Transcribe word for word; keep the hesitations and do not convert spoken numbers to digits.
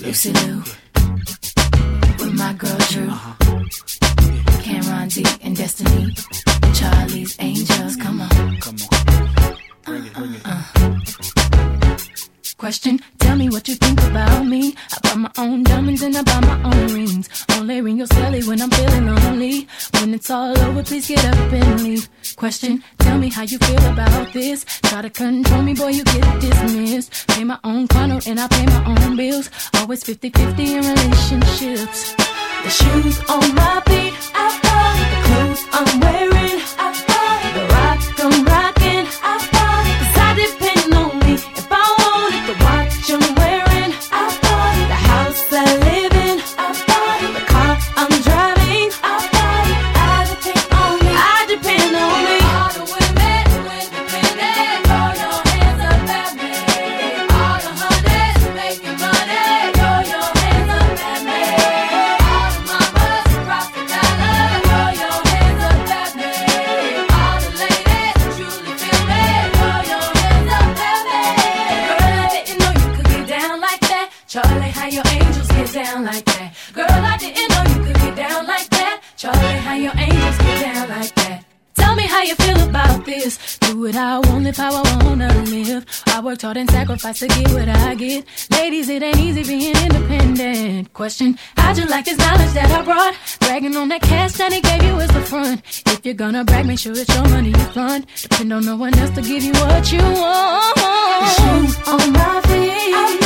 Lucy Lou, with my girl Drew, uh-huh. Cameron D and Destiny, Charlie's Angels. Come on, come on, bring it, bring it. Uh, uh. Question, tell me what you think about me. I buy my own diamonds and I buy my own rings. Only ring your celly when I'm feeling lonely. When it's all over, please get up and leave. Question, tell me how you feel about this. Try to control me, boy, you get dismissed. Pay my own condo and I pay my own bills. Always fifty-fifty in relationships. The shoes on my feet, I buy. The clothes I'm wearing, I buy. The rock I'm rocking, I buy. Cause I depend on me. If I wanted the watch I'm wearing, I buy. The house I live in, I buy. The car I'm driving, I buy. I depend on me, I depend on me. All the women who independent, throw your hands up at me. All the honeys making money, throw your hands up at me. All the mamas across the dollar, throw your hands up at me. All the ladies who truly feel me, throw your hands up at me. Girl, I didn't know you could get down like that. Charlie, how your angels get down like that. Girl, I didn't know you could get down like that. Charlie, how your angels get down like that. Tell me how you feel about this. Do it how I want, live how I wanna live. I worked hard and sacrificed to get what I get. Ladies, it ain't easy being independent. Question, how'd you like this knowledge that I brought? Bragging on that cash that he gave you is the front. If you're gonna brag, make sure it's your money you fund. Depend on no one else to give you what you want. The shoes on my feet,